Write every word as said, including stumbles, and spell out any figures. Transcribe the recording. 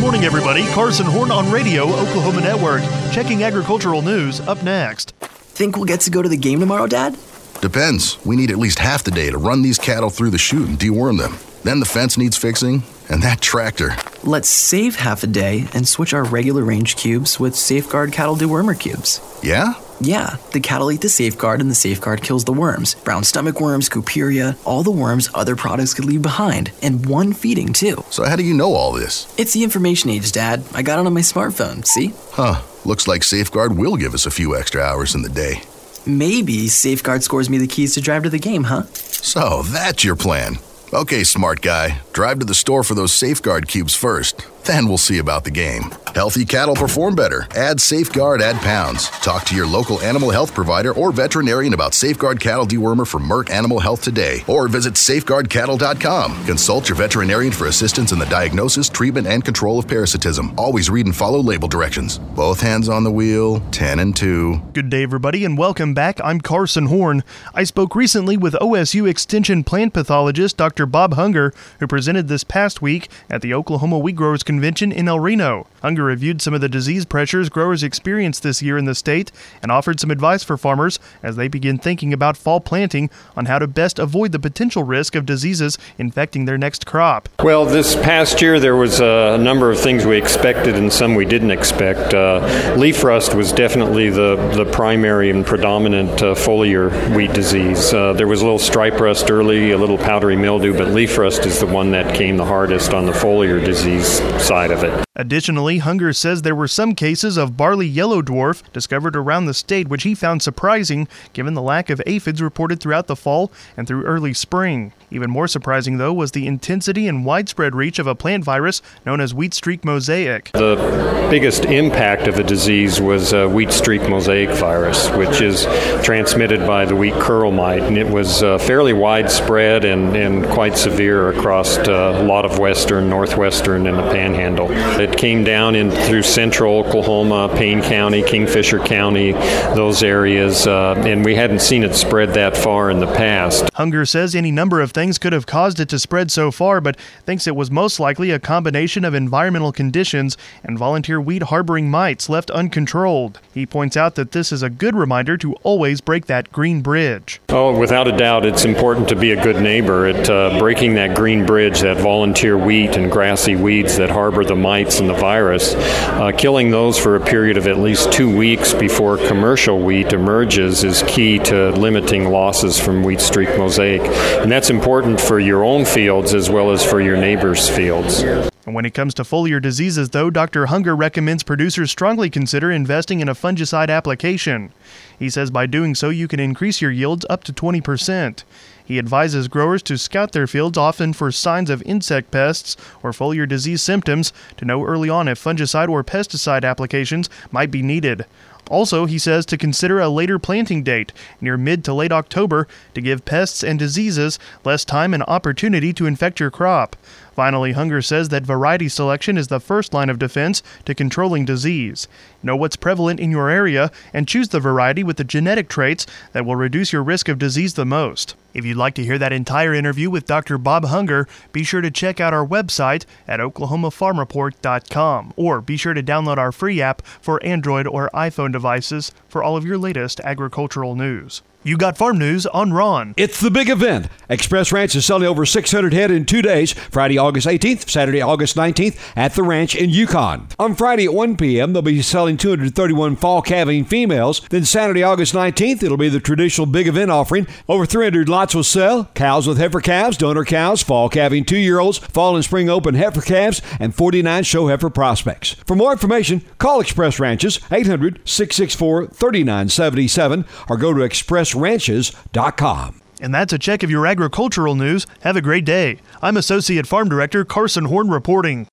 morning, everybody. Carson Horn on Radio, Oklahoma Network. Checking agricultural news up next. Think we'll get to go to the game tomorrow, Dad? Depends. We need at least half the day to run these cattle through the chute and deworm them. Then the fence needs fixing, and that tractor. Let's save half a day and switch our regular range cubes with Safeguard Cattle Dewormer cubes. Yeah? Yeah, the cattle eat the Safeguard and the Safeguard kills the worms. Brown stomach worms, Cuperia, all the worms other products could leave behind. And one feeding, too. So how do you know all this? It's the information age, Dad. I got it on my smartphone, see? Huh. Looks like Safeguard will give us a few extra hours in the day. Maybe Safeguard scores me the keys to drive to the game, huh? So that's your plan. Okay, smart guy. Drive to the store for those Safeguard cubes first. Then we'll see about the game. Healthy cattle perform better. Add Safeguard, add pounds. Talk to your local animal health provider or veterinarian about Safeguard Cattle Dewormer from Merck Animal Health today. Or visit safeguard cattle dot com. Consult your veterinarian for assistance in the diagnosis, treatment, and control of parasitism. Always read and follow label directions. Both hands on the wheel, ten and two. Good day, everybody, and welcome back. I'm Carson Horn. I spoke recently with O S U Extension plant pathologist Doctor Bob Hunger, who presented this past week at the Oklahoma Wheat Growers Convention in El Reno. Hunger reviewed some of the disease pressures growers experienced this year in the state and offered some advice for farmers as they begin thinking about fall planting on how to best avoid the potential risk of diseases infecting their next crop. Well, this past year there was a number of things we expected and some we didn't expect. Uh, leaf rust was definitely the, the primary and predominant uh, foliar wheat disease. Uh, there was a little stripe rust early, a little powdery mildew, but leaf rust is the one that came the hardest on the foliar disease side of it. Additionally, Hunger says there were some cases of barley yellow dwarf discovered around the state, which he found surprising given the lack of aphids reported throughout the fall and through early spring. Even more surprising, though, was the intensity and widespread reach of a plant virus known as wheat streak mosaic. The biggest impact of the disease was uh, wheat streak mosaic virus, which is transmitted by the wheat curl mite, and it was uh, fairly widespread and, and quite severe across uh, a lot of western, northwestern, and the panhandle. It came down in through central Oklahoma, Payne County, Kingfisher County, those areas, uh, and we hadn't seen it spread that far in the past. Hunger says any number of things could have caused it to spread so far, but thinks it was most likely a combination of environmental conditions and volunteer wheat harboring mites left uncontrolled. He points out that this is a good reminder to always break that green bridge. Oh, without a doubt, it's important to be a good neighbor at uh, breaking that green bridge, that volunteer wheat and grassy weeds that harbor the mites and the virus, uh, killing those for a period of at least two weeks before commercial wheat emerges is key to limiting losses from wheat streak mosaic. And that's important for your own fields as well as for your neighbors' fields. And when it comes to foliar diseases, though, Doctor Hunger recommends producers strongly consider investing in a fungicide application. He says by doing so, you can increase your yields up to twenty percent. He advises growers to scout their fields often for signs of insect pests or foliar disease symptoms to know early on if fungicide or pesticide applications might be needed. Also, he says to consider a later planting date, near mid to late October, to give pests and diseases less time and opportunity to infect your crop. Finally, Hunger says that variety selection is the first line of defense to controlling disease. Know what's prevalent in your area and choose the variety with the genetic traits that will reduce your risk of disease the most. If you'd like to hear that entire interview with Doctor Bob Hunger, be sure to check out our website at oklahoma farm report dot com, or be sure to download our free app for Android or iPhone devices for all of your latest agricultural news. You got farm news on Ron. It's the big event. Express Ranch is selling over six hundred head in two days, Friday, August eighteenth, Saturday, August nineteenth, at the ranch in Yukon. On Friday at one p.m., they'll be selling two hundred thirty-one fall calving females. Then Saturday, August nineteenth, it'll be the traditional big event offering. Over three hundred lots will sell. Cows with heifer calves, donor cows, fall calving two-year-olds, fall and spring open heifer calves, and forty-nine show heifer prospects. For more information, call Express Ranches, eight hundred, six six four, three nine seven seven, or go to express ranches dot com. And that's a check of your agricultural news. Have a great day. I'm Associate Farm Director Carson Horn reporting.